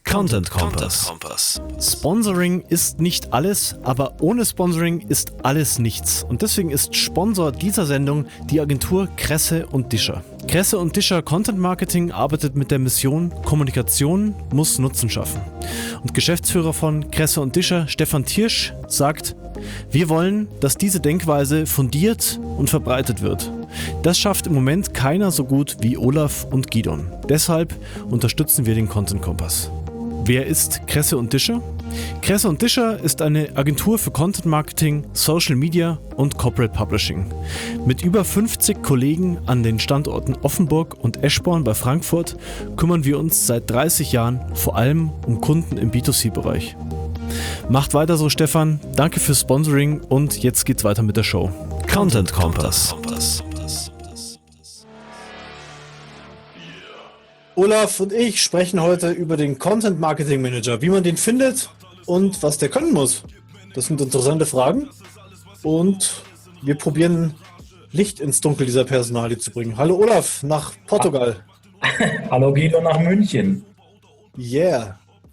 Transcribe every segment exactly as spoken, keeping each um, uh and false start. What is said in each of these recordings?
Content Kompass. Sponsoring ist nicht alles, aber ohne Sponsoring ist alles nichts. Und deswegen ist Sponsor dieser Sendung die Agentur Kresse und Discher. Kresse und Discher Content Marketing arbeitet mit der Mission Kommunikation muss Nutzen schaffen. Und Geschäftsführer von Kresse und Discher, Stefan Thiersch, sagt: Wir wollen, dass diese Denkweise fundiert und verbreitet wird. Das schafft im Moment keiner so gut wie Olaf und Gidon. Deshalb unterstützen wir den Content Kompass. Wer ist Kresse und Discher? Kresse und Discher ist eine Agentur für Content Marketing, Social Media und Corporate Publishing. Mit über fünfzig Kollegen an den Standorten Offenburg und Eschborn bei Frankfurt kümmern wir uns seit dreißig Jahren vor allem um Kunden im B zwei C-Bereich. Macht weiter so, Stefan. Danke fürs Sponsoring und jetzt geht's weiter mit der Show. Content Kompass. Olaf und ich sprechen heute über den Content Marketing Manager, wie man den findet und was der können muss. Das sind interessante Fragen und wir probieren Licht ins Dunkel dieser Personalie zu bringen. Hallo Olaf, nach Portugal. Hallo Guido, nach München. Yeah.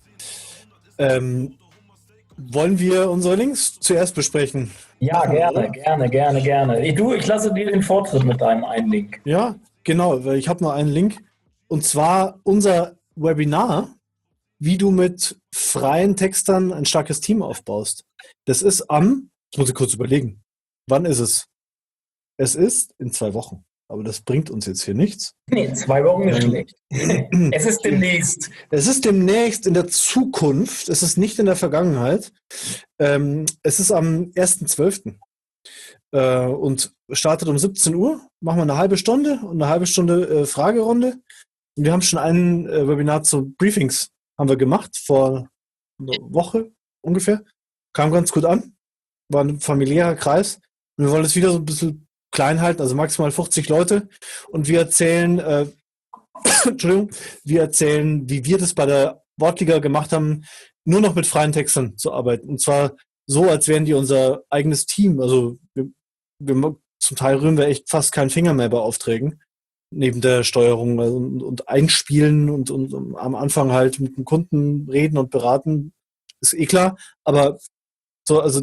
Ähm, wollen wir unsere Links zuerst besprechen? Ja, gerne, gerne, gerne, gerne. Ich, du, ich lasse dir den Vortritt mit deinem einen Link. Ja, genau, weil ich habe noch einen Link. Und zwar unser Webinar, wie du mit freien Textern ein starkes Team aufbaust. Das ist am, ich muss ich kurz überlegen, wann ist es? Es ist in zwei Wochen. Aber das bringt uns jetzt hier nichts. Nee, zwei Wochen ist schlecht. Es ist demnächst. Es ist demnächst in der Zukunft. Es ist nicht in der Vergangenheit. Ähm, es ist am ersten zwölften Äh, und startet um siebzehn Uhr. Machen wir eine halbe Stunde und eine halbe Stunde äh, Fragerunde. Und wir haben schon ein äh, Webinar zu Briefings haben wir gemacht vor einer Woche ungefähr. Kam ganz gut an. War ein familiärer Kreis. Und wir wollen es wieder so ein bisschen klein halten, also maximal fünfzig Leute. Und wir erzählen, äh, Entschuldigung, wir erzählen, wie wir das bei der Wortliga gemacht haben, nur noch mit freien Textern zu arbeiten. Und zwar so, als wären die unser eigenes Team. Also wir, wir, zum Teil rühren wir echt fast keinen Finger mehr bei Aufträgen. Neben der Steuerung also, und, und Einspielen und, und, und am Anfang halt mit dem Kunden reden und beraten, ist eh klar. Aber so, also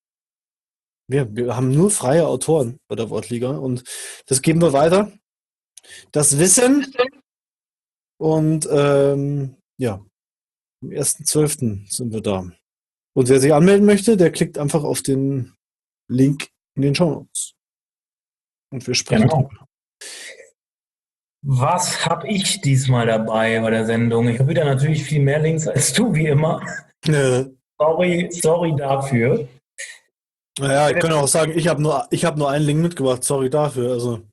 wir, wir haben nur freie Autoren bei der Wortliga und das geben wir weiter. Das Wissen und ähm, ja, am ersten zwölften sind wir da. Und wer sich anmelden möchte, der klickt einfach auf den Link in den Shownotes. Und wir sprechen Genau. drüber. Was habe ich diesmal dabei bei der Sendung? Ich habe wieder natürlich viel mehr Links als du, wie immer. Äh, Sorry, sorry dafür. naja, ich kann auch sagen, ich habe nur, ich hab nur einen Link mitgebracht. Sorry dafür. Also,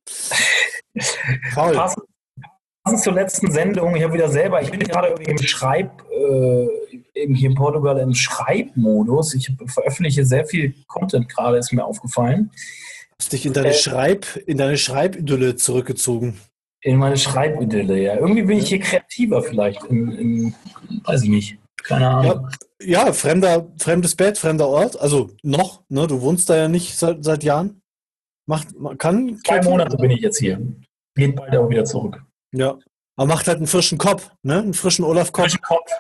faul. Passend, passend zur letzten Sendung, ich habe wieder selber, ich bin gerade irgendwie im Schreib, äh, eben hier in Portugal im Schreibmodus. Ich veröffentliche sehr viel Content gerade, ist mir aufgefallen. Hast dich in deine Äh, Schreib, in deine Schreibidylle zurückgezogen. In meine Schreibidylle, ja. Irgendwie bin ich hier kreativer vielleicht. In, in, weiß ich nicht. Keine Ahnung. Ja, ja, fremder, fremdes Bett, fremder Ort. Also noch, ne? Du wohnst da ja nicht seit, seit Jahren. Macht, man kann. Zwei Monate bin ich jetzt hier. Geht bald auch wieder zurück. Ja. Aber macht halt einen frischen Kopf, ne? Einen frischen Olaf-Kopf. Frische Kopf.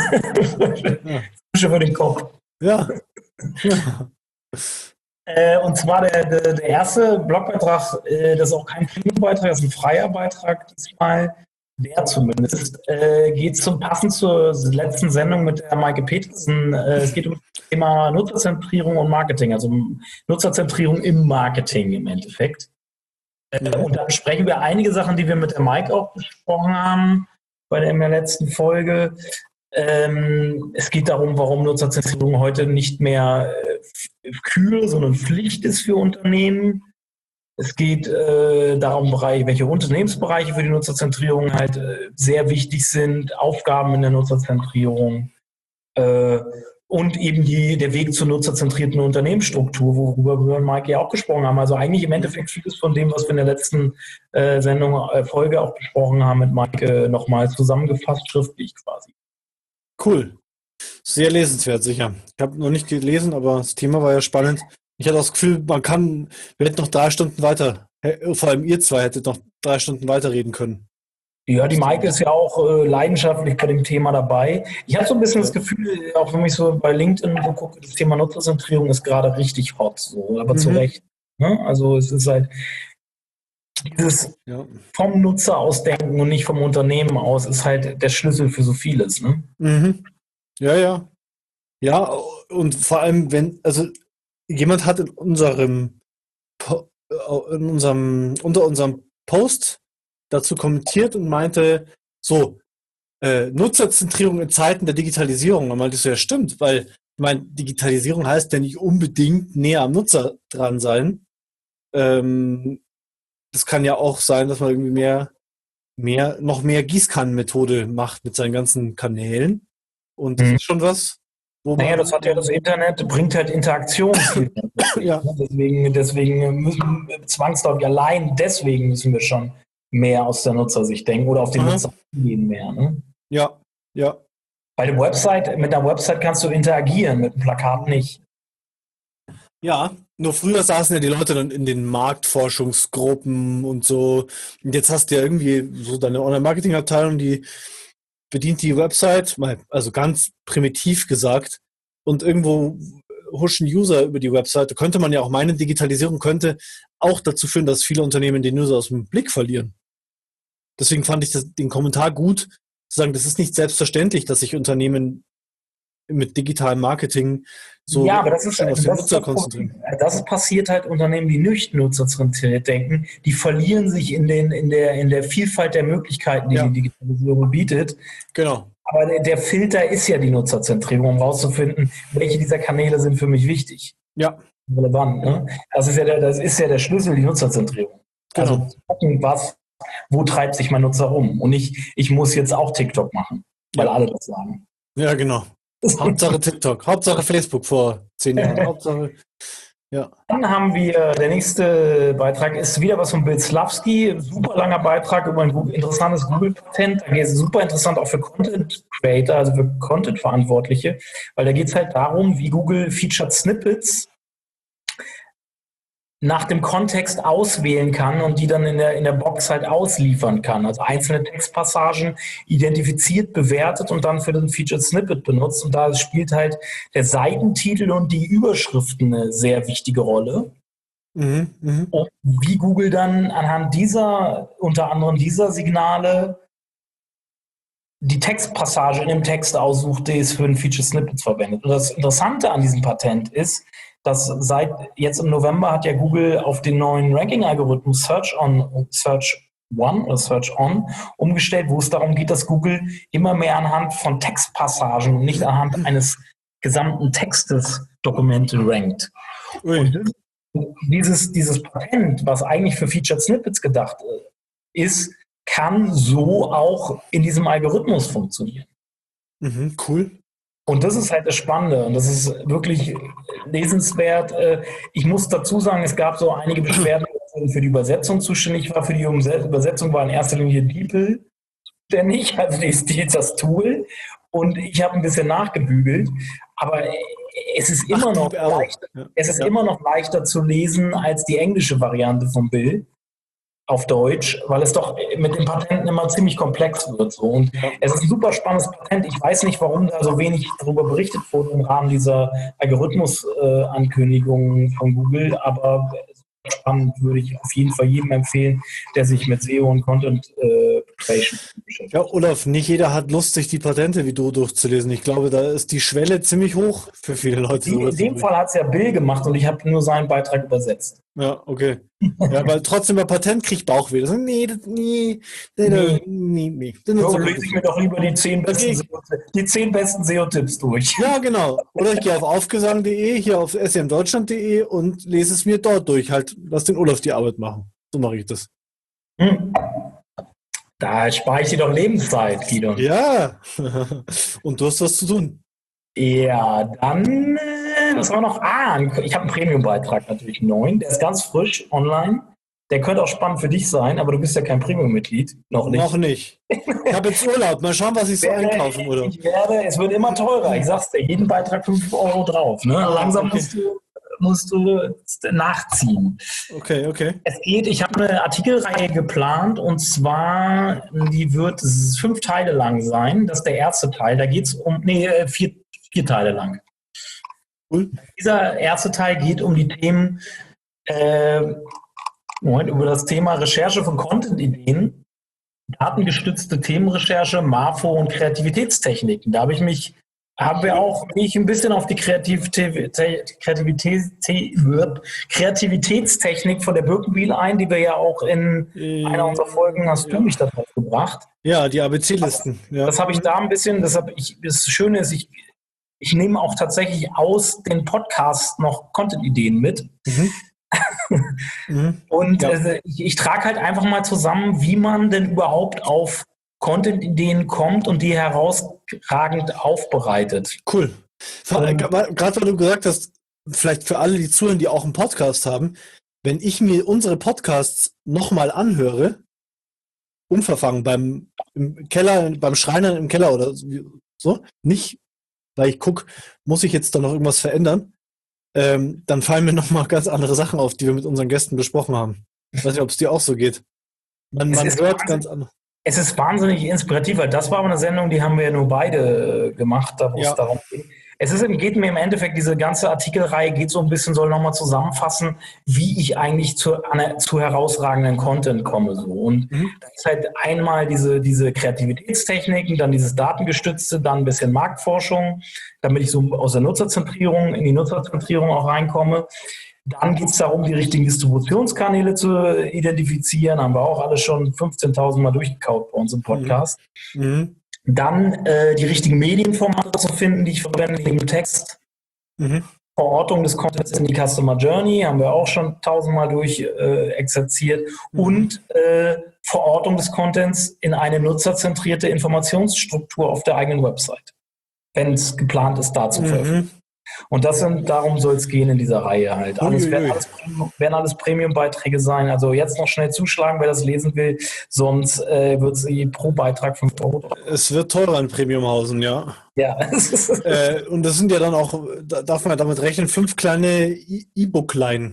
Ja. Frische für den Kopf. Ja. Ja. Äh, und zwar der, der, der erste Blogbeitrag, äh, das ist auch kein Filmbeitrag, das ist ein freier Beitrag diesmal, der zumindest, äh, geht zum passend zur letzten Sendung mit der Maike Petersen. Äh, es geht um das Thema Nutzerzentrierung und Marketing, also um Nutzerzentrierung im Marketing im Endeffekt. Äh, und da besprechen wir einige Sachen, die wir mit der Maike auch besprochen haben bei der, in der letzten Folge. Ähm, es geht darum, warum Nutzerzentrierung heute nicht mehr äh, Kür, sondern Pflicht ist für Unternehmen. Es geht äh, darum, Bereich, welche Unternehmensbereiche für die Nutzerzentrierung halt äh, sehr wichtig sind, Aufgaben in der Nutzerzentrierung äh, und eben die, der Weg zur nutzerzentrierten Unternehmensstruktur, worüber wir mit Maike ja auch gesprochen haben. Also eigentlich im Endeffekt vieles von dem, was wir in der letzten äh, Sendung, äh, Folge auch besprochen haben mit Maike, nochmal zusammengefasst, schriftlich quasi. Cool. Sehr lesenswert, sicher. Ich habe noch nicht gelesen, aber das Thema war ja spannend. Ich hatte auch das Gefühl, man kann, wir hätten noch drei Stunden weiter, vor allem ihr zwei hättet noch drei Stunden weiterreden können. Ja, die Maike ist ja auch äh, leidenschaftlich bei dem Thema dabei. Ich habe so ein bisschen das Gefühl, auch wenn ich so bei LinkedIn so gucke, das Thema Nutzerzentrierung ist gerade richtig hot, so, aber Mhm. zu Recht. Ne? Also es ist halt dieses Ja. vom Nutzer aus denken und nicht vom Unternehmen aus, ist halt der Schlüssel für so vieles. Ne? Mhm. Ja, ja. Ja, und vor allem, wenn, also jemand hat in unserem, Po- äh, in unserem, unter unserem Post dazu kommentiert und meinte, so, äh, Nutzerzentrierung in Zeiten der Digitalisierung. Und meinte ich so, ja, stimmt, weil, ich meine, Digitalisierung heißt ja nicht unbedingt näher am Nutzer dran sein. Ähm, das kann ja auch sein, dass man irgendwie mehr, mehr, noch mehr Gießkannenmethode macht mit seinen ganzen Kanälen. Und das Mhm. ist schon was, wo Naja, man, das hat ja das Internet, bringt halt Interaktion viel. ja, Deswegen, deswegen müssen wir zwangsläufig allein deswegen müssen wir schon mehr aus der Nutzersicht denken oder auf den Aha. Nutzer gehen mehr. Ne? ja, ja, Bei der Website, mit einer Website kannst du interagieren, mit einem Plakat nicht. ja. Nur früher saßen ja die Leute dann in den Marktforschungsgruppen und so. Und jetzt hast du ja irgendwie so deine Online-Marketing-Abteilung, die bedient die Website, mal, also ganz primitiv gesagt, und irgendwo huschen User über die Website. Da könnte man ja auch meinen, Digitalisierung könnte auch dazu führen, dass viele Unternehmen den User aus dem Blick verlieren. Deswegen fand ich das, den Kommentar gut, zu sagen, das ist nicht selbstverständlich, dass sich Unternehmen mit digitalem Marketing so Ja, aber das ist, schön auf das den ist Nutzer das konzentrieren. Problem. Das ist passiert halt Unternehmen, die nicht nutzerzentriert denken. Die verlieren sich in, den, in, der, in der Vielfalt der Möglichkeiten, die Ja. die Digitalisierung bietet. Genau. Aber der, der Filter ist ja die Nutzerzentrierung, um rauszufinden, welche dieser Kanäle sind für mich wichtig, Ja, relevant. Ne? Das, ist ja der, das ist ja der Schlüssel, die Nutzerzentrierung. genau. Also zu gucken, was, wo treibt sich mein Nutzer rum? Und nicht, ich muss jetzt auch TikTok machen, weil Ja. alle das sagen. Ja, genau. Hauptsache TikTok, Hauptsache Facebook vor zehn Jahren, Hauptsache, ja. Dann haben wir, der nächste Beitrag ist wieder was von Bill Slawski, super langer Beitrag über ein Google, interessantes Google-Patent. Da geht es super interessant auch für Content-Creator, also für Content-Verantwortliche, weil da geht es halt darum, wie Google Featured Snippets nach dem Kontext auswählen kann und die dann in der, in der Box halt ausliefern kann. Also einzelne Textpassagen identifiziert, bewertet und dann für den Featured Snippet benutzt. Und da spielt halt der Seitentitel und die Überschriften eine sehr wichtige Rolle. Mhm, mhm. Und wie Google dann anhand dieser, unter anderem dieser Signale, die Textpassage in dem Text aussucht, die es für den Featured Snippets verwendet. Und das Interessante an diesem Patent ist, dass seit jetzt im November hat ja Google auf den neuen Ranking-Algorithmus Search on Search One oder Search On umgestellt, wo es darum geht, dass Google immer mehr anhand von Textpassagen und nicht anhand eines gesamten Textes Dokumente rankt. Ui. Und dieses, dieses Patent, was eigentlich für Featured Snippets gedacht ist, kann so auch in diesem Algorithmus funktionieren. Mhm, cool. Und das ist halt das Spannende und das ist wirklich lesenswert. Ich muss dazu sagen, es gab so einige Beschwerden, die für die Übersetzung zuständig war. Für die Übersetzung war in erster Linie DeepL zuständig, also die, die, das Tool. Und ich habe ein bisschen nachgebügelt. Aber es ist immer Ach, noch DeepL. leichter, Ja. es ist Ja. immer noch leichter zu lesen als die englische Variante von Bill auf Deutsch, weil es doch mit den Patenten immer ziemlich komplex wird. So. Und Ja. es ist ein super spannendes Patent. Ich weiß nicht, warum da so wenig darüber berichtet wurde im Rahmen dieser Algorithmus-Ankündigungen von Google, aber spannend, würde ich auf jeden Fall jedem empfehlen, der sich mit S E O und Content äh, Creation beschäftigt. Ja, Olaf, nicht jeder hat Lust, sich die Patente wie du durchzulesen. Ich glaube, da ist die Schwelle ziemlich hoch für viele Leute. In, in dem Fall hat es ja Bill gemacht und ich habe nur seinen Beitrag übersetzt. Ja, okay. Ja, weil trotzdem bei Patent kriegt Bauchweh. Das, nee, das, nee, nee, nee, nee, nee. Das ist So so lese ich mir doch lieber die zehn besten, S E O, die zehn besten S E O-Tipps durch. Ja, genau. Oder ich gehe auf aufgesang punkt de, hier auf s e m deutschland punkt de und lese es mir dort durch. Halt, lass den Olaf die Arbeit machen. So mache ich das. Hm. Da spare ich dir doch Lebenszeit, Guido. Ja. Und du hast was zu tun. Ja, dann, äh, was war noch? Ah, ich habe einen Premium-Beitrag natürlich, neun. Der ist ganz frisch online. Der könnte auch spannend für dich sein, aber du bist ja kein Premium-Mitglied. Noch nicht. Noch nicht. Ich habe jetzt Urlaub. Mal schauen, was ich so werde, einkaufen oder. Ich werde, es wird immer teurer. Ich sag's dir, jeden Beitrag fünf Euro drauf. Ne? Ah, Langsam okay. musst du musst du nachziehen. Okay, okay. Es geht, ich habe eine Artikelreihe geplant und zwar, die wird fünf Teile lang sein. Das ist der erste Teil. Da geht es um, nee, vier, vier Teile lang. Cool. Dieser erste Teil geht um die Themen, äh, Moment, über das Thema Recherche von Content-Ideen, datengestützte Themenrecherche, Marfo und Kreativitätstechniken. Da habe ich mich, haben wir auch mich ein bisschen auf die Kreativität, Kreativität, Kreativitätstechnik von der Birkenbiel ein, die wir ja auch in einer unserer Folgen, hast ja. du mich darauf gebracht. Ja, die A B C-Listen. Ja. Das habe ich da ein bisschen, deshalb, ich, das Schöne ist, ich, ich nehme auch tatsächlich aus den Podcasts noch Content-Ideen mit. Mhm. mhm. Und ja. äh, ich, ich trage halt einfach mal zusammen, wie man denn überhaupt auf Content-Ideen kommt und die herausragend aufbereitet. Cool. Gerade weil du gesagt hast, vielleicht für alle, die zuhören, die auch einen Podcast haben, wenn ich mir unsere Podcasts nochmal anhöre, unverfangen beim im Keller, beim Schreiner im Keller oder so, nicht, weil ich gucke, muss ich jetzt da noch irgendwas verändern, ähm, dann fallen mir nochmal ganz andere Sachen auf, die wir mit unseren Gästen besprochen haben. Ich weiß nicht, ob es dir auch so geht. Man, man hört ganz anders. Es ist wahnsinnig inspirativ, weil das war aber eine Sendung, die haben wir ja nur beide gemacht, da wo ja. es darum geht. Es ist, geht mir im Endeffekt, diese ganze Artikelreihe geht so ein bisschen, soll nochmal zusammenfassen, wie ich eigentlich zu, zu herausragenden Content komme. So. Und mhm. das ist halt einmal diese, diese Kreativitätstechniken, dann dieses Datengestützte, dann ein bisschen Marktforschung, damit ich so aus der Nutzerzentrierung in die Nutzerzentrierung auch reinkomme. Dann geht es darum, die richtigen Distributionskanäle zu identifizieren. Haben wir auch alle schon fünfzehntausend Mal durchgekaut bei uns im Podcast. Mhm. Dann äh, die richtigen Medienformate zu finden, die ich verwende, neben Text. Mhm. Verortung des Contents in die Customer Journey haben wir auch schon tausendmal durch äh, exerziert. Mhm. Und äh, Verortung des Contents in eine nutzerzentrierte Informationsstruktur auf der eigenen Website, wenn es geplant ist, da zu veröffentlichen. Mhm. Und das sind, darum soll es gehen in dieser Reihe halt. Alles, werden, alles, werden alles Premium-Beiträge sein. Also jetzt noch schnell zuschlagen, wer das lesen will. Sonst äh, wird sie pro Beitrag fünf Euro. Es wird teurer in Premiumhausen, ja. Ja. äh, und das sind ja dann auch, da darf man damit rechnen, fünf kleine E-Book-Line.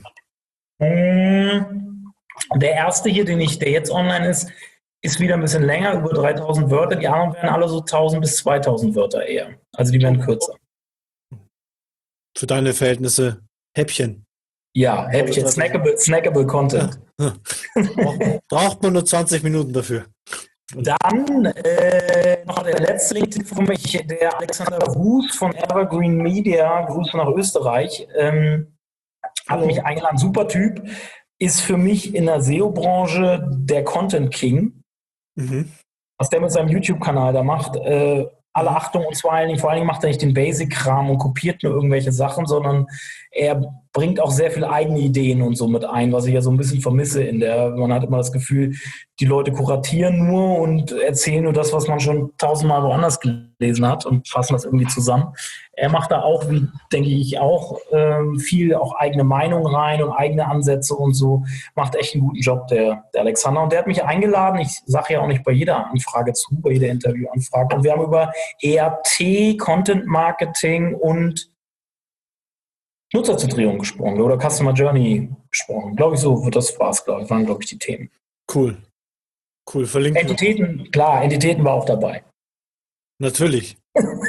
Der erste hier, den ich, der jetzt online ist, ist wieder ein bisschen länger, über dreitausend Wörter. Die anderen werden alle so tausend bis zweitausend Wörter eher. Also die werden kürzer. Für deine Verhältnisse Häppchen. Ja, Häppchen, snackable, snackable Content. Ja. Braucht man nur zwanzig Minuten dafür. Dann äh, noch der letzte Link für mich, der Alexander Ruß von Evergreen Media, Grüße nach Österreich, ähm, hat mich eingeladen, super Typ, ist für mich in der S E O-Branche der Content King. Mhm. Was der mit seinem YouTube-Kanal da macht, äh, alle Achtung, und vor allen Dingen, vor allen Dingen macht er nicht den Basic-Kram und kopiert nur irgendwelche Sachen, sondern er bringt auch sehr viele eigene Ideen und so mit ein, was ich ja so ein bisschen vermisse in der, man hat immer das Gefühl, die Leute kuratieren nur und erzählen nur das, was man schon tausendmal woanders gelesen hat und fassen das irgendwie zusammen. Er macht da auch, wie denke ich auch, ähm, viel auch eigene Meinung rein und eigene Ansätze und so. Macht echt einen guten Job, der, der Alexander. Und der hat mich eingeladen, ich sage ja auch nicht bei jeder Anfrage zu, bei jeder Interviewanfrage. Und wir haben über E R T, Content Marketing und Nutzerzentrierung gesprochen oder Customer Journey gesprochen. Glaube ich, so das war es, glaube ich, waren, glaube ich, die Themen. Cool. Cool, verlinkt. Entitäten, klar, Entitäten war auch dabei. Natürlich.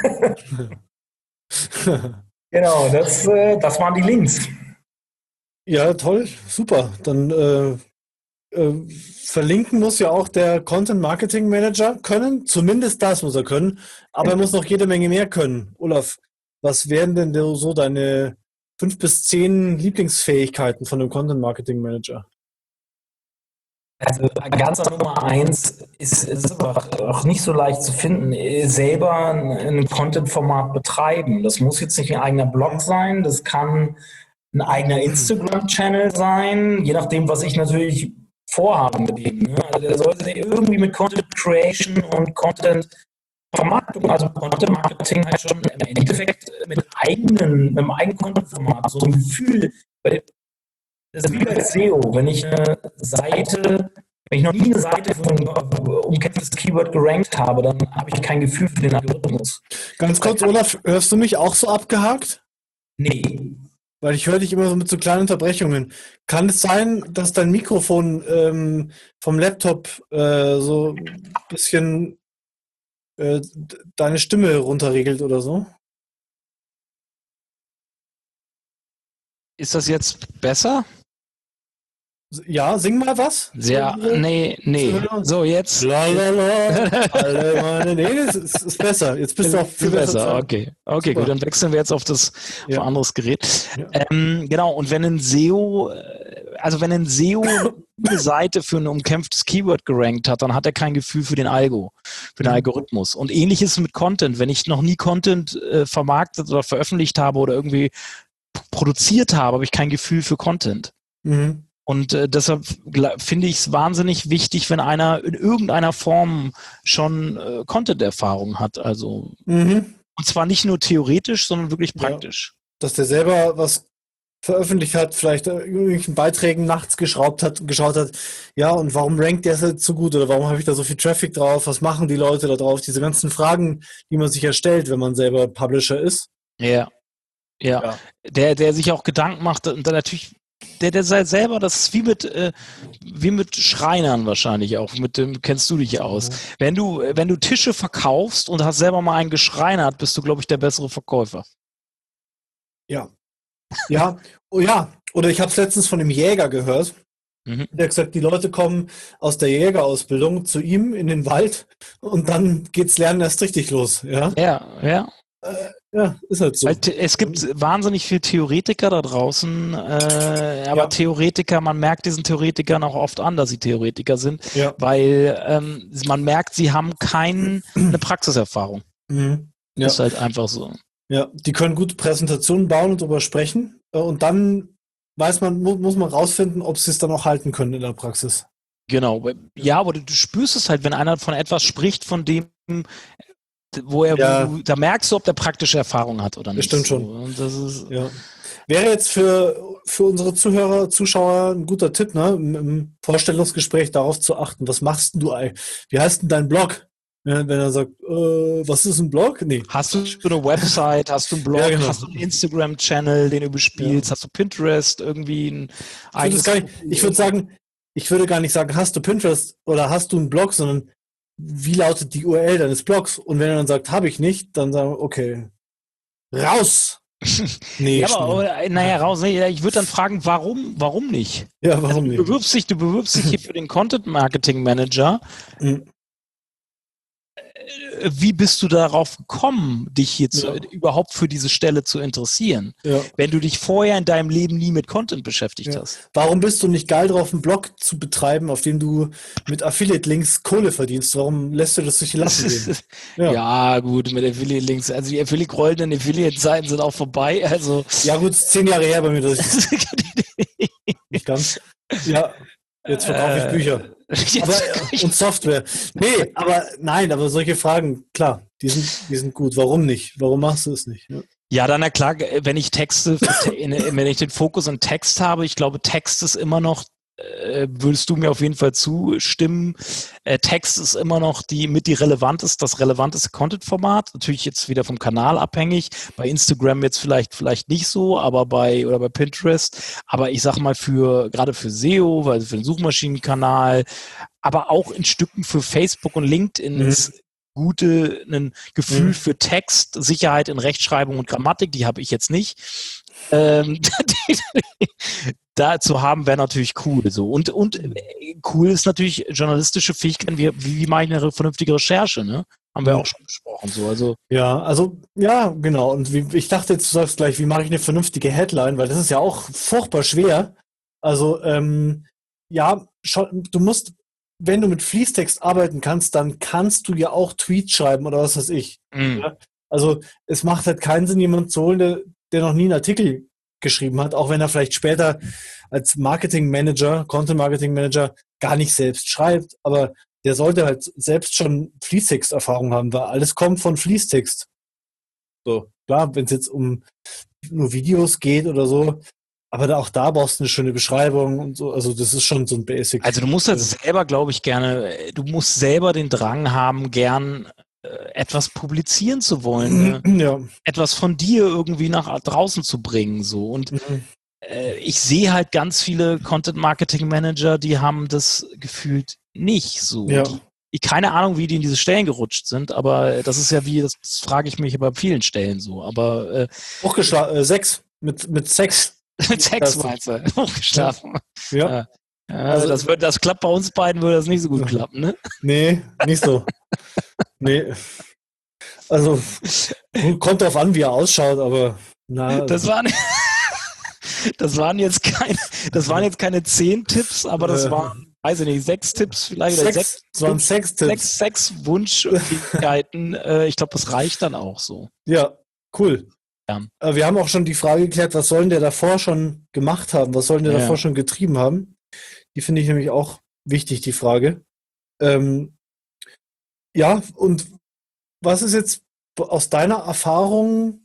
Genau, das, äh, das waren die Links. Ja, toll, super. Dann äh, äh, verlinken muss ja auch der Content Marketing Manager können. Zumindest das muss er können. Aber er muss noch jede Menge mehr können. Olaf, was wären denn so deine fünf bis zehn Lieblingsfähigkeiten von einem Content Marketing Manager? Also ganz Nummer eins ist, ist auch nicht so leicht zu finden, selber ein Content-Format betreiben. Das muss jetzt nicht ein eigener Blog sein, das kann ein eigener Instagram-Channel sein, je nachdem, was ich natürlich vorhabe mit ihm. Also der sollte irgendwie mit Content Creation und Content Vermarktung, also Content Marketing halt schon im Endeffekt mit eigenen, mit einem eigenen Content-Format, so ein Gefühl. Das ist wie bei S E O, wenn ich eine Seite, wenn ich noch nie eine Seite für ein umkämpftes Keyword gerankt habe, dann habe ich kein Gefühl für den Algorithmus. Ganz kurz, Olaf, hörst du mich auch so abgehakt? Nee. Weil ich höre dich immer so mit so kleinen Unterbrechungen. Kann es sein, dass dein Mikrofon ähm, vom Laptop äh, so ein bisschen äh, d- deine Stimme runterregelt oder so? Ist das jetzt besser? Ja, sing mal was. Ja, So, nee, nee. Zuhörer. So, jetzt. Lalala, alle meine. Nee, das ist, ist besser. Jetzt bist du auch viel besser. besser. dran. Okay, okay, Super. gut. Dann wechseln wir jetzt auf das auf Ja. ein anderes Gerät. Ja. Ähm, genau. Und wenn ein S E O, äh, also wenn ein S E O eine Seite für ein umkämpftes Keyword gerankt hat, dann hat er kein Gefühl für den Algo, für den Mhm. Algorithmus. Und ähnliches mit Content. Wenn ich noch nie Content äh, vermarktet oder veröffentlicht habe oder irgendwie p- produziert habe, habe ich kein Gefühl für Content. Mhm. Und äh, deshalb gla- finde ich es wahnsinnig wichtig, wenn einer in irgendeiner Form schon äh, Content-Erfahrung hat. Also, Mhm. und zwar nicht nur theoretisch, sondern wirklich Ja. praktisch. Dass der selber was veröffentlicht hat, vielleicht in irgendwelchen Beiträgen nachts geschraubt hat, geschaut hat, ja, und warum rankt der jetzt so gut oder warum habe ich da so viel Traffic drauf? Was machen die Leute da drauf? Diese ganzen Fragen, die man sich ja stellt, wenn man selber Publisher ist. Ja. Ja. Ja. Der, der sich auch Gedanken macht und dann natürlich, der, der sei selber, das ist wie mit, äh, wie mit Schreinern wahrscheinlich auch. Mit dem kennst du dich aus. Mhm. Wenn du, wenn du Tische verkaufst und hast selber mal einen geschreinert, bist du, glaube ich, der bessere Verkäufer. Ja. Ja, oh ja. Oder ich habe es letztens von einem Jäger gehört. Mhm. Der hat gesagt, die Leute kommen aus der Jägerausbildung zu ihm in den Wald und dann geht's Lernen erst richtig los. Ja, Ja, ja. ja, ist halt so. Weil te- es gibt wahnsinnig viel Theoretiker da draußen, äh, aber Ja. Theoretiker, man merkt diesen Theoretikern auch oft an, dass sie Theoretiker sind, Ja. weil ähm, man merkt, sie haben keine Praxiserfahrung. Mhm. Ja. Ist halt einfach so. Ja, die können gute Präsentationen bauen und darüber sprechen. äh, Und dann weiß man, mu muss man rausfinden, ob sie es dann auch halten können in der Praxis. Genau. Ja, aber du, du spürst es halt, wenn einer von etwas spricht, von dem, wo er, Ja. wo du, da merkst du, ob der praktische Erfahrung hat oder nicht. stimmt schon. So. Und das ist, Ja. Wäre jetzt für, für unsere Zuhörer, Zuschauer ein guter Tipp, ne? Im, im Vorstellungsgespräch darauf zu achten. Was machst denn du eigentlich? Wie heißt denn dein Blog? Ja, wenn er sagt, äh, was ist ein Blog? Nee. Hast du eine Website, hast du einen Blog, Ja, genau. hast du einen Instagram-Channel, den du bespielst, hast du Pinterest, irgendwie ein Ich würde eigenes... es gar nicht, ich würde sagen, ich würde gar nicht sagen, hast du Pinterest oder hast du einen Blog, sondern wie lautet die U R L deines Blogs? Und wenn er dann sagt, habe ich nicht, dann sagen wir, okay, raus! Nee, Ja, aber, schnell. aber, naja, raus. Nee, ich würde dann fragen, warum, warum nicht? Ja, warum Du nicht? bewirbst dich, du bewirbst dich hier für den Content Marketing Manager. Mhm. Wie bist du darauf gekommen, dich hier zu, Ja. überhaupt für diese Stelle zu interessieren, Ja. wenn du dich vorher in deinem Leben nie mit Content beschäftigt Ja. hast? Warum bist du nicht geil drauf, einen Blog zu betreiben, auf dem du mit Affiliate-Links Kohle verdienst? Warum lässt du das durch die Lappen gehen? Ja. Ja. gut, mit Affiliate-Links. Also die Affiliate rollenden Affiliate-Seiten sind auch vorbei. Also Ja, gut, ist zehn Jahre her bei mir, dass ich nicht ganz. Ja, jetzt verkaufe ich Äh, Bücher. Jetzt- Aber, und Software. Nee, aber nein, aber solche Fragen, klar, die sind, die sind gut. Warum nicht? Warum machst du es nicht? Ja. Ja, dann na klar, wenn ich Texte, für, in, wenn ich den Fokus in Text habe, ich glaube, Text ist immer noch, äh, würdest du mir auf jeden Fall zustimmen, äh, Text ist immer noch die mit die relevanteste, das relevanteste Content-Format, natürlich jetzt wieder vom Kanal abhängig, bei Instagram jetzt vielleicht vielleicht nicht so, aber bei oder bei Pinterest, aber ich sag mal für gerade für S E O, also für den Suchmaschinenkanal, aber auch in Stücken für Facebook und LinkedIn Mhm. ist gute, ein Gefühl Mhm. für Text, Sicherheit in Rechtschreibung und Grammatik, die habe ich jetzt nicht. Ähm, da zu haben wäre natürlich cool. So. Und, und äh, cool ist natürlich journalistische Fähigkeiten, wie, wie, wie mache ich eine vernünftige Recherche, ne? Haben wir Ja. auch schon besprochen. So. Also, Ja, also, ja, genau. Und wie, ich dachte jetzt, du sagst gleich, wie mache ich eine vernünftige Headline, weil das ist ja auch furchtbar schwer. Also, ähm, ja, schon, du musst, wenn du mit Fließtext arbeiten kannst, dann kannst du ja auch Tweets schreiben oder was weiß ich. mh. Ja. Also, es macht halt keinen Sinn, jemanden zu holen, der, der noch nie einen Artikel geschrieben hat, auch wenn er vielleicht später als Marketing Manager, Content Marketing Manager gar nicht selbst schreibt, aber der sollte halt selbst schon Fließtexterfahrung haben, weil alles kommt von Fließtext. So, klar, wenn es jetzt um nur Videos geht oder so, aber da, auch da brauchst du eine schöne Beschreibung und so, also das ist schon so ein Basic. Also du musst jetzt selber, glaube ich, gerne, du musst selber den Drang haben, gern äh, etwas publizieren zu wollen, ne? Ja. Etwas von dir irgendwie nach draußen zu bringen, so. Und Mhm. äh, ich sehe halt ganz viele Content-Marketing-Manager, die haben das gefühlt nicht so. Ja. Die, ich keine Ahnung, wie die in diese Stellen gerutscht sind, aber das ist ja wie, das, das frage ich mich bei vielen Stellen so. Aber äh, Hochgeschlafen, äh, sechs. Mit, mit Sex. mit Sex meinst du, hochgeschlafen. Ja. Ja. Ja, Also- das, wird, das klappt bei uns beiden, würde das nicht so gut Ja. klappen, ne? Nee, nicht so. Nee. Also, kommt drauf an, wie er ausschaut, aber na. Das waren, das waren jetzt keine, das waren jetzt keine zehn Tipps, aber das Äh. waren, weiß ich nicht, sechs Tipps vielleicht oder Sex, sechs, das waren Sextipps. sechs, sechs Wunschfähigkeiten. äh, ich glaube, das reicht dann auch so. Ja, cool. Ja. Äh, Wir haben auch schon die Frage geklärt, was sollen der davor schon gemacht haben? Was sollen der Ja. davor schon getrieben haben? Die finde ich nämlich auch wichtig, die Frage. Ähm, ja, und was ist jetzt aus deiner Erfahrung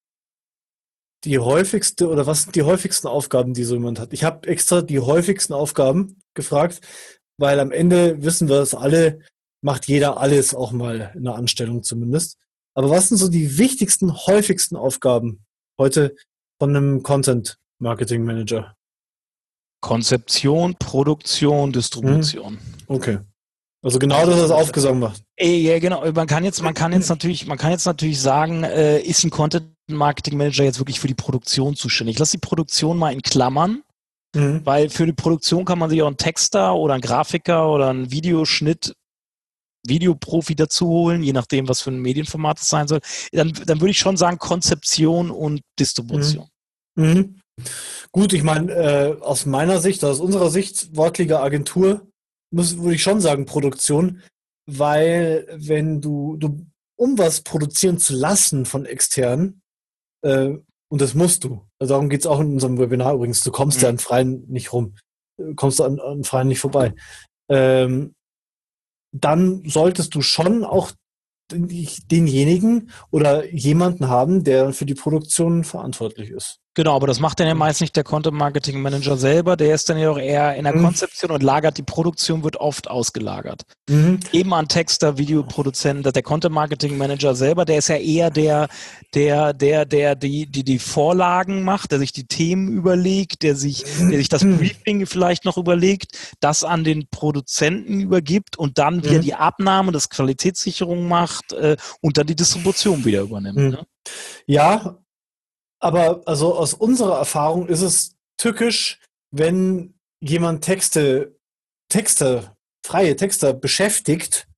die häufigste oder was sind die häufigsten Aufgaben, die so jemand hat? Ich habe extra die häufigsten Aufgaben gefragt, weil am Ende wissen wir es alle, macht jeder alles auch mal in der Anstellung zumindest. Aber was sind so die wichtigsten, häufigsten Aufgaben heute von einem Content-Marketing-Manager? Konzeption, Produktion, Distribution. Okay. Also genau das, was aufgesogen macht. Äh, Ja, genau. Man kann jetzt, man kann jetzt natürlich, man kann jetzt natürlich sagen, äh, ist ein Content Marketing Manager jetzt wirklich für die Produktion zuständig? Ich lasse die Produktion mal in Klammern, Mhm. weil für die Produktion kann man sich auch einen Texter oder einen Grafiker oder einen Videoschnitt, Videoprofi dazu holen, je nachdem, was für ein Medienformat es sein soll. Dann, dann würde ich schon sagen Konzeption und Distribution. Mhm. Gut, ich meine, äh, aus meiner Sicht, aus unserer Sicht, Wortliga Agentur, muss, würde ich schon sagen Produktion, weil wenn du, du um was produzieren zu lassen von externen, äh, und das musst du, also darum geht es auch in unserem Webinar übrigens, du kommst Mhm. ja an Freien nicht rum, du kommst an, an Freien nicht vorbei, ähm, dann solltest du schon auch den- denjenigen oder jemanden haben, der für die Produktion verantwortlich ist. Genau, aber das macht dann ja meist nicht der Content Marketing Manager selber, der ist dann ja auch eher in der Mhm. Konzeption und lagert, die Produktion wird oft ausgelagert. Mhm. Eben an Texter, Videoproduzenten, der Content Marketing Manager selber, der ist ja eher der, der, der, der, die, die, die Vorlagen macht, der sich die Themen überlegt, der sich, der sich das Briefing vielleicht noch überlegt, das an den Produzenten übergibt und dann wieder Mhm. die Abnahme, das Qualitätssicherung macht äh, und dann die Distribution wieder übernimmt. Mhm. Ne? Ja, aber also aus unserer Erfahrung ist es tückisch, wenn jemand Texte, Texter, freie Texter beschäftigt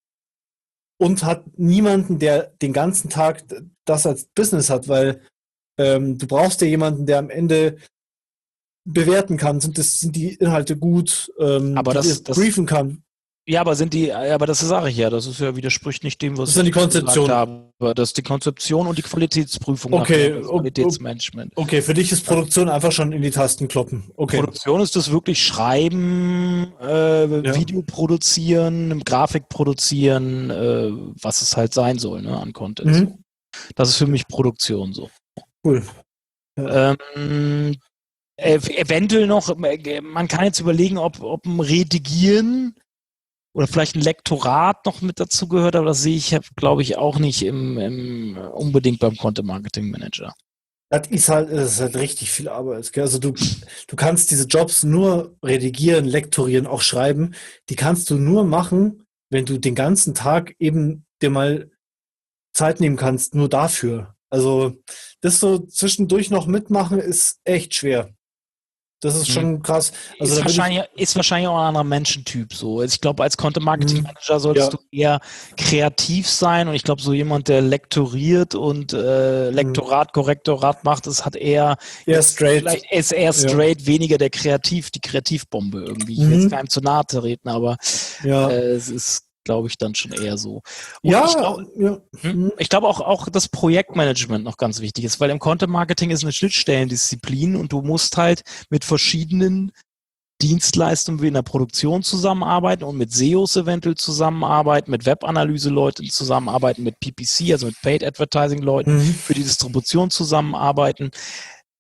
und hat niemanden, der den ganzen Tag das als Business hat, weil ähm, du brauchst ja jemanden, der am Ende bewerten kann, sind, das, sind die Inhalte gut, ähm, Aber die das- dir das- briefen kann. Ja, aber sind die, aber das sage ich ja, das ist ja widerspricht nicht dem, was Das ist ja die ich gesagt Konzeption. habe. Das ist die Konzeption und die Qualitätsprüfung, Okay, nachher, das o- o- Qualitätsmanagement. Okay, für dich ist Produktion einfach schon in die Tasten kloppen. Okay. Produktion ist das wirklich Schreiben, äh, Ja. Video produzieren, Grafik produzieren, äh, was es halt sein soll, ne, an Content. Mhm. So. Das ist für mich Produktion so. Cool. Ähm, äh, eventuell noch, äh, man kann jetzt überlegen, ob, ob ein Redigieren oder vielleicht ein Lektorat noch mit dazu gehört, aber das sehe ich, glaube ich, auch nicht im, im unbedingt beim Content Marketing Manager. Das ist halt, das ist halt richtig viel Arbeit. Gell? Also du, du kannst diese Jobs nur redigieren, lektorieren, auch schreiben. Die kannst du nur machen, wenn du den ganzen Tag eben dir mal Zeit nehmen kannst, nur dafür. Also das so zwischendurch noch mitmachen ist echt schwer. Das ist schon krass. Also ist, da bin ich- wahrscheinlich, ist wahrscheinlich auch ein anderer Menschentyp so. Also ich glaube, als Content Marketing Mhm. Manager solltest Ja. du eher kreativ sein und ich glaube, so jemand, der lektoriert und äh, Lektorat, Korrektorat macht, das hat eher eher straight. vielleicht ist eher straight, weniger der Kreativ, die Kreativbombe irgendwie. Ich will Mhm. jetzt keinem zu nahe treten, aber Ja, äh, es ist, glaube ich, dann schon eher so. Und ja, ich glaube, ja. hm? Ich glaube auch, auch das Projektmanagement noch ganz wichtig ist, weil im Content Marketing ist eine Schnittstellendisziplin und du musst halt mit verschiedenen Dienstleistungen wie in der Produktion zusammenarbeiten und mit S E Os eventuell zusammenarbeiten, mit Webanalyse-Leuten zusammenarbeiten, mit P P C, also mit Paid Advertising-Leuten Mhm. für die Distribution zusammenarbeiten.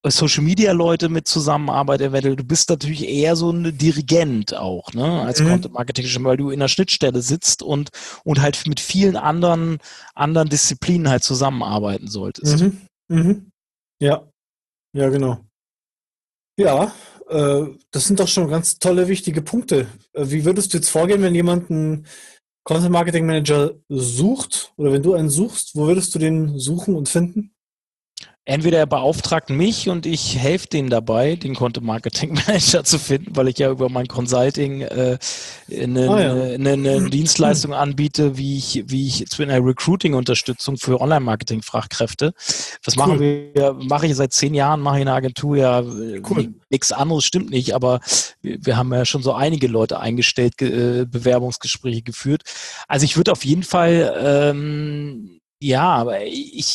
Social-Media-Leute mit zusammenarbeiten, eventuell. Du bist natürlich eher so ein Dirigent auch, ne, als Mhm. Content-Marketing, weil du in der Schnittstelle sitzt und, und halt mit vielen anderen, anderen Disziplinen halt zusammenarbeiten solltest. Mhm. Mhm. Ja, ja, genau. Ja, äh, das sind doch schon ganz tolle, wichtige Punkte. Äh, Wie würdest du jetzt vorgehen, wenn jemand einen Content Marketing Manager sucht oder wenn du einen suchst, wo würdest du den suchen und finden? Entweder er beauftragt mich und ich helfe denen dabei, den Content-Marketing-Manager zu finden, weil ich ja über mein Consulting äh, eine, Ah, ja. eine, eine Dienstleistung anbiete, wie ich, wie ich zu einer Recruiting-Unterstützung für Online-Marketing-Fachkräfte. Das machen Cool. wir, mache ich seit zehn Jahren, mache ich in der Agentur ja äh, Cool. nichts anderes, stimmt nicht, aber wir, wir haben ja schon so einige Leute eingestellt, ge, äh, Bewerbungsgespräche geführt. Also ich würde auf jeden Fall, ähm, ja, aber ich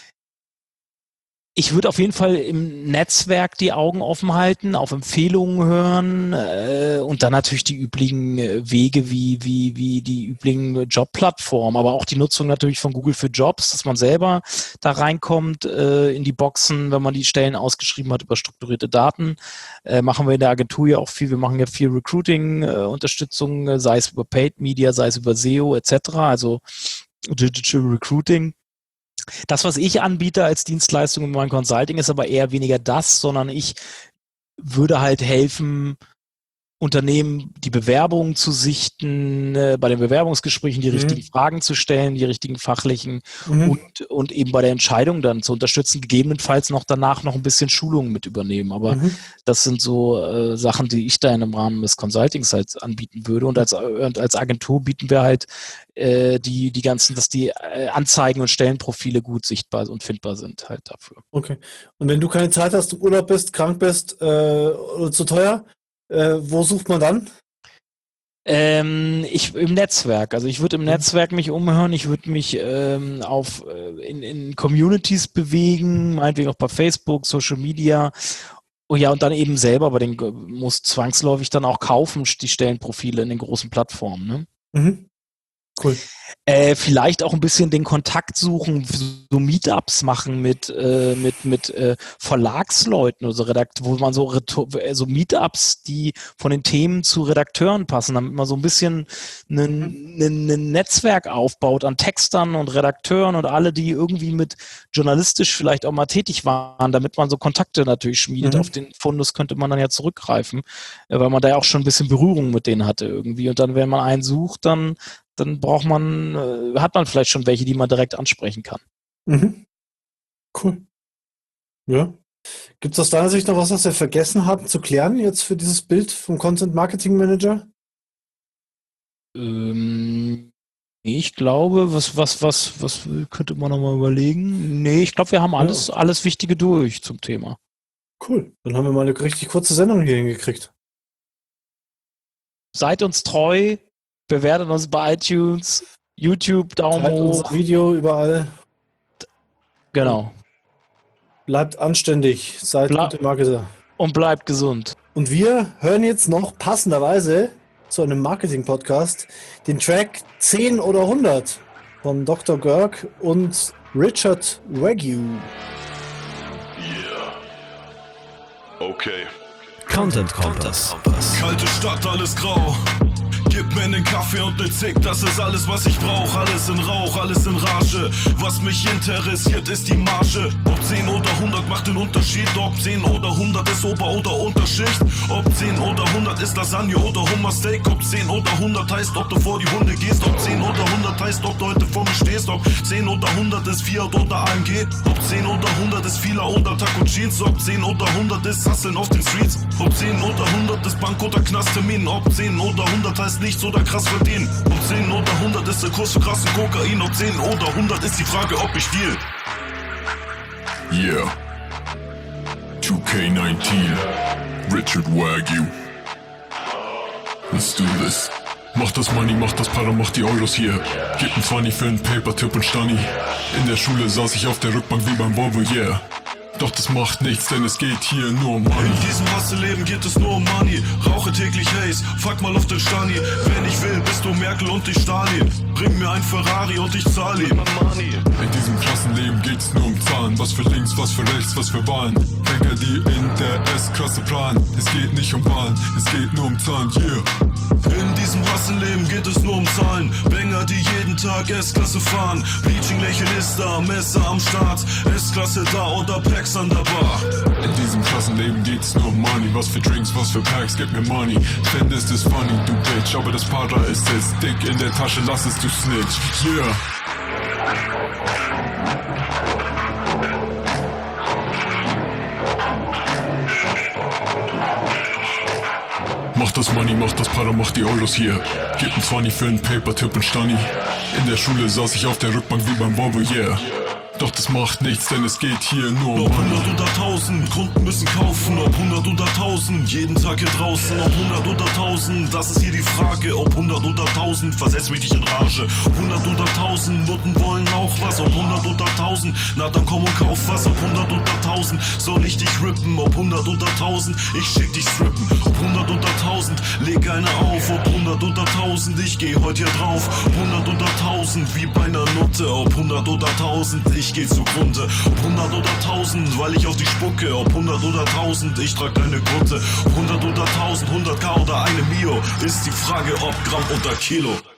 Ich würde auf jeden Fall im Netzwerk die Augen offen halten, auf Empfehlungen hören äh, und dann natürlich die üblichen äh, Wege wie, wie, wie die üblichen Jobplattformen, aber auch die Nutzung natürlich von Google für Jobs, dass man selber da reinkommt äh, in die Boxen, wenn man die Stellen ausgeschrieben hat über strukturierte Daten. Äh, machen wir in der Agentur ja auch viel, wir machen ja viel Recruiting-Unterstützung, äh, sei es über Paid Media, sei es über S E O et cetera, also Digital Recruiting. Das, was ich anbiete als Dienstleistung in meinem Consulting, ist aber eher weniger das, sondern ich würde halt helfen, Unternehmen die Bewerbungen zu sichten, äh, bei den Bewerbungsgesprächen die Mhm. richtigen Fragen zu stellen, die richtigen fachlichen Mhm. und, und eben bei der Entscheidung dann zu unterstützen, gegebenenfalls noch danach noch ein bisschen Schulungen mit übernehmen. Aber Mhm. das sind so äh, Sachen, die ich da im Rahmen des Consultings halt anbieten würde. Und als, und als Agentur bieten wir halt äh, die, die ganzen, dass die äh, Anzeigen und Stellenprofile gut sichtbar und findbar sind halt dafür. Okay. Und wenn du keine Zeit hast, im Urlaub bist, krank bist äh, oder zu teuer, äh, wo sucht man dann? Ähm, ich im Netzwerk, also ich würde im Mhm. Netzwerk mich umhören, ich würde mich ähm, auf äh, in, in Communities bewegen, meinetwegen auch bei Facebook, Social Media. Oh ja, und dann eben selber, aber den muss zwangsläufig dann auch kaufen, die Stellenprofile in den großen Plattformen, ne? Mhm. Cool. Äh, vielleicht auch ein bisschen den Kontakt suchen, so Meetups machen mit, äh, mit, mit äh, Verlagsleuten oder so, Redakt wo man so, so Meetups, die von den Themen zu Redakteuren passen, damit man so ein bisschen ein Netzwerk aufbaut an Textern und Redakteuren und alle, die irgendwie mit journalistisch vielleicht auch mal tätig waren, damit man so Kontakte natürlich schmiedet. Mhm. Auf den Fundus könnte man dann ja zurückgreifen, äh, weil man da ja auch schon ein bisschen Berührung mit denen hatte irgendwie. Und dann, wenn man einen sucht, dann dann braucht man, äh, hat man vielleicht schon welche, die man direkt ansprechen kann. Mhm. Cool. Ja. Gibt es aus deiner Sicht noch was, was wir vergessen haben zu klären jetzt für dieses Bild vom Content Marketing Manager? Ähm, nee, ich glaube, was, was, was, was könnte man nochmal überlegen? Nee, ich glaube, wir haben alles, Ja. alles Wichtige durch zum Thema. Cool. Dann haben wir mal eine richtig kurze Sendung hier hingekriegt. Seid uns treu, bewertet uns bei iTunes, YouTube, Daumen Teilt hoch. unser Video überall. Genau. Bleibt anständig. Seid Ble gute Marketer. und bleibt gesund. Und wir hören jetzt noch passenderweise zu einem Marketing-Podcast den Track zehn oder hundert von Doktor Görg und Richard Wagyu. Yeah. Okay. Content Kompass. Kalte Stadt, alles grau. Gib mir einen Kaffee und ne Zick, das ist alles, was ich brauch. Alles in Rauch, alles in Rage. Was mich interessiert, ist die Marge. Ob zehn oder hundert macht den Unterschied. Ob zehn oder hundert ist Ober- oder Unterschicht. Ob zehn oder hundert ist Lasagne oder Hummersteak. Ob zehn oder hundert heißt, ob du vor die Hunde gehst. Ob zehn oder hundert heißt, ob du heute vor mir stehst. Ob zehn oder hundert ist Fiat oder A M G. Ob zehn oder hundert ist Fila oder Taco Jeans. Ob zehn oder hundert ist Hustlen auf den Streets. Ob zehn oder hundert ist Bank- oder Knasttermin. Ob zehn oder hundert heißt nichts oder krass verdienen. Ob zehn oder hundert ist der Kurs für krassen Kokain. Ob zehn oder hundert ist die Frage, ob ich deal. Yeah. two K nineteen. Richard Wagyu. Let's do this. Mach das Money, mach das Para, mach die Euros hier. Gib ein zwanzig für einen Paper-Tipp und Stani. In der Schule saß ich auf der Rückbank wie beim Volvo, yeah. Doch das macht nichts, denn es geht hier nur um Money. In diesem Hustle-Leben geht es nur um Money. Rauche täglich Haze, fuck mal auf den Stani. Wenn ich will, bist du Merkel und ich Stalin. Bring mir ein Ferrari und ich zahl ihn. In diesem Klassenleben geht's nur um Zahlen. Plan. Was für links, was für rechts, was für Wahlen. Banker, die in der S-Klasse planen. Es geht nicht um Wahlen, es geht nur um Zahlen, yeah. In diesem Rassenleben geht es nur um Zahlen. Banger, die jeden Tag S-Klasse fahren. Bleaching Lächeln ist da, Messer am Start. S-Klasse da oder Packs an der Bar. In diesem Klassenleben geht's nur um Money. Was für Drinks, was für Packs, gib mir Money. Findest es funny, du Bitch, aber das Para ist jetzt dick in der Tasche, lass es, du Snitch, yeah. Mach das Money, mach das Para, mach die Euros hier. Gib ein zwanzig für einen Paper-Tipp und Stani. In der Schule saß ich auf der Rückbank wie beim Volvo, yeah. Doch das macht nichts, denn es geht hier nur um Ob Money. hundert oder tausend, Kunden müssen kaufen. Ob hundert oder tausend, jeden Tag hier draußen. Ob hundert oder tausend, das ist hier die Frage. Ob hundert oder tausend, versetz mich nicht in Rage. hundert oder tausend, Nutten wollen auch was. Ob hundert oder tausend, na dann komm und kauf was. Ob hundert oder tausend, soll ich dich rippen. Ob hundert oder tausend, ich schick dich strippen. Ob hundert oder tausend, leg eine auf. Ob hundert oder tausend, ich geh heute hier drauf. hundert oder tausend, wie bei einer Nutte. Ob hundert oder tausend, ich geh zugrunde. Ob hundert oder tausend, weil ich auf dich spucke. Ob hundert oder tausend, ich trag deine Kutte. hundert oder tausend, hundert K oder eine Mio, ist die Frage ob Gramm oder Kilo.